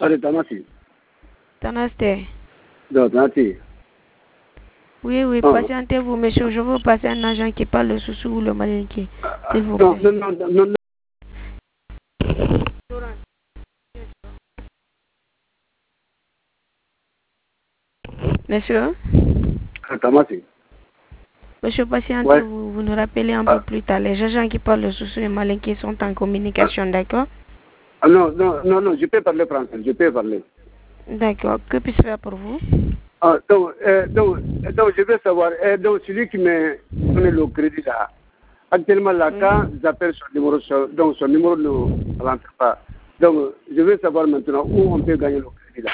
Allez, Tanasi. Tanaste. Non, Tanasi. Oui, patientez-vous, monsieur. Je veux passer un agent qui parle le Soussou ou le Malinké. S'il vous plaît. Non. Monsieur? Tanasi. Monsieur, patientez-vous. Vous nous rappelez un peu plus tard. Les agents qui parlent le Soussou et le Malinké sont en communication, d'accord? Non, je peux parler français. Je peux parler. D'accord. Que puis-je faire pour vous? Donc, je veux savoir, donc celui qui me donne le crédit là, actuellement là, quand j'appelle son numéro, donc son numéro ne rentre pas. Donc, je veux savoir maintenant où on peut gagner le crédit là.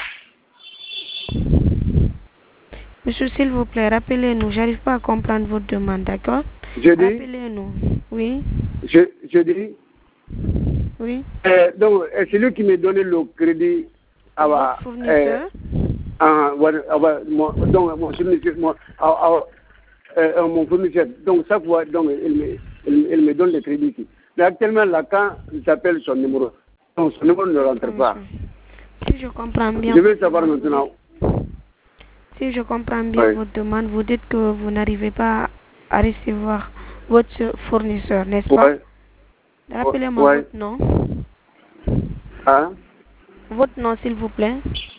Monsieur, s'il vous plaît, rappelez-nous. J'arrive pas à comprendre votre demande, d'accord? Rappelez-nous. Oui. Je dis. Oui. Donc, celui qui me donne le crédit à votre fournisseur. Donc, mon fournisseur, donc chaque fois, donc, il me donne le crédit. Mais actuellement, là, quand j'appelle son numéro, donc son numéro ne rentre pas. Si je comprends bien. Je veux savoir maintenant. Si je comprends bien votre demande, vous dites que vous n'arrivez pas à recevoir votre fournisseur, n'est-ce pas? Rappelez-moi votre nom. Votre nom, s'il vous plaît.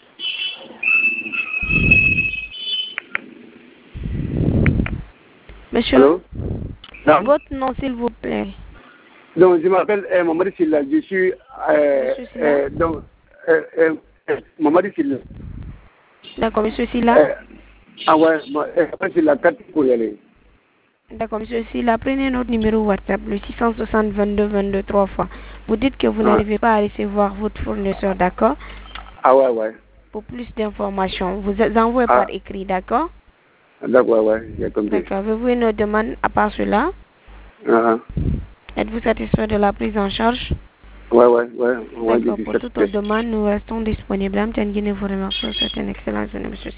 Monsieur? Allô? Votre nom, s'il vous plaît. Donc, je m'appelle Mamadi Silla. Je suis. Donc, Mamadi Silla. D'accord, monsieur Silla. C'est la carte pour y aller. D'accord, monsieur Silla. Prenez notre numéro WhatsApp, le 660 22 22 3 fois. Vous dites que vous n'arrivez pas à recevoir votre fournisseur, d'accord? Ouais. Pour plus d'informations, vous envoyez par écrit, d'accord? D'accord, j'ai compris. D'accord. Avez-vous une demande à part cela? Êtes-vous satisfait de la prise en charge? Ouais. D'accord. Pour toute demande, nous restons disponibles. Vous remercie. C'est une excellente journée, monsieur.